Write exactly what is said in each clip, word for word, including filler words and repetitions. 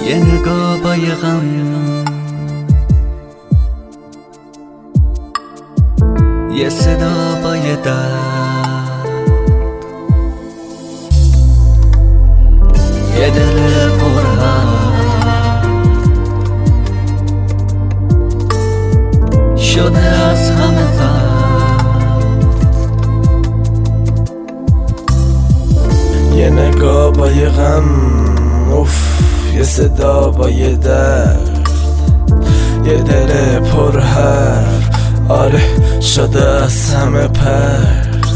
یه نگاه با یه غم، یه صدا با یه درد، یه دل پرحرف شده از همه فرد. یه نگاه با یه غم، اوف، یه صدا با یه درد، یه دل پر حرف، آره شده از همه پرد.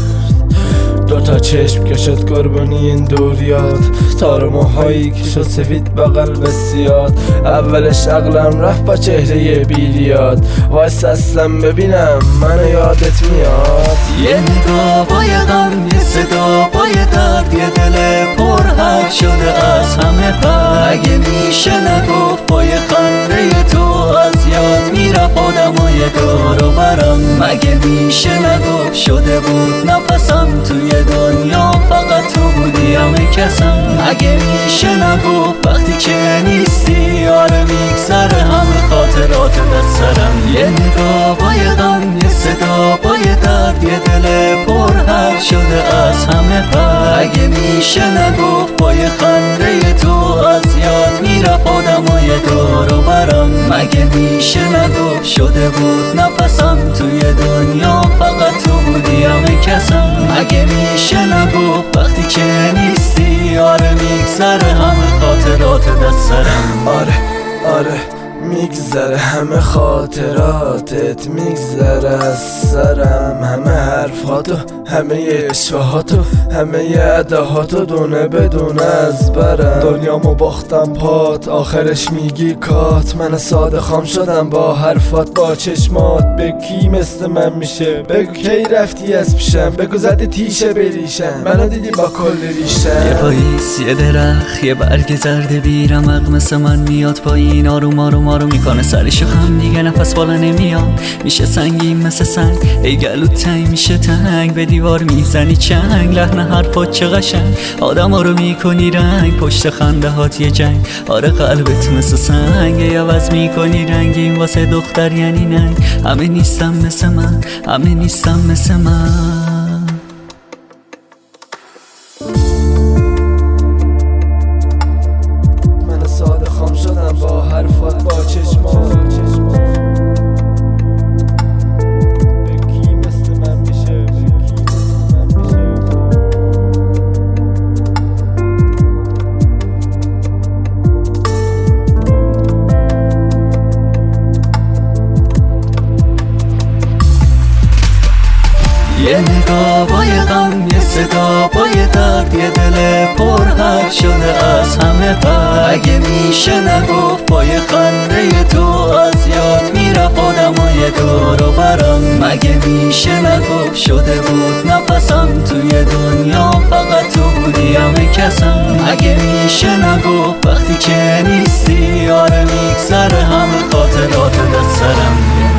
دوتا چشم که شد قربانی این دوریات، تار موهایی که شد سفید بغل بسیاد. اولش عقلم رفت با چهره بیریاد، وایس اصلم ببینم منو یادت میاد. یه نگاه با یه غم، یه صدا با یه درد، یه دل پر حرف شده از همه پر. اگه میشه نگفت با یه خنده تو از یاد میرفت آدمای دور و برم. مگه میشه نگفت شده بود نفسم توی دنیا فقط تو بودی همه کسم. مگه میشه نگفت وقتی که نیستی آره میگذره همه خاطرات دست سرم. یه نگاه با یه غم، یه صدا با یه درد، یه دل پر حرف شده از همه پر. اگه میشه نگفت با یه خنده تو از یاد میرفت آدمای دور و برم. مگه میشه نگفت شده بود نفسم توی دنیا فقط تو بودی همه کسم. مگه میشه نگفت وقتی که نیستی آره میگذره همه خاطرات دست سرم. آره آره میگذره همه خاطراتت، میگذره از سرم همه حرفاتو، همه اشوهاتو، همه اداهاتو دونه بدونه از برم. دنیامو باختم پات، آخرش میگی کات. من ساده خام شدم با حرفات با چشمات. بگو کی مثل من میشه، بگو کی رفتی از پیشم، بگو زدی تیشه بریشم، منو دیدی با کل ریشم. یه پاییز، یه درخت، یه برگ زرد بیرمق مثل من میاد پایین، آروم آروم آروم میکنه سرشو خم دیگه نفس بالا نمیاد. میشه سنگین مثل سنگ، ای گلو تنگ میشه تنگ، به دیوار میزنی چنگ. لحن حرفات چه قشنگ، آدما رو میکنی رنگ، پشت خنده هات یه جنگ. آره قلبت مثل سنگ، ای عوض میکنی رنگین واسه دختر یعنی ننگ. همه نیستم مثل من، همه نیستم مثل من. من ساده خام شدم با حرفات با چشمات. یه نگاه با یه غم، یه صدا با یه درد، یه دل پر حرف شده از همه پر. اگه میشه نگفت با یه خنده تو از یاد میرفت آدمای دور و برم. مگه میشه نگفت شده بود نفسم توی دنیا فقط تو بودی همه کسم. مگه میشه نگفت وقتی که نیستی آره میگذره همه خاطرات دست سرم.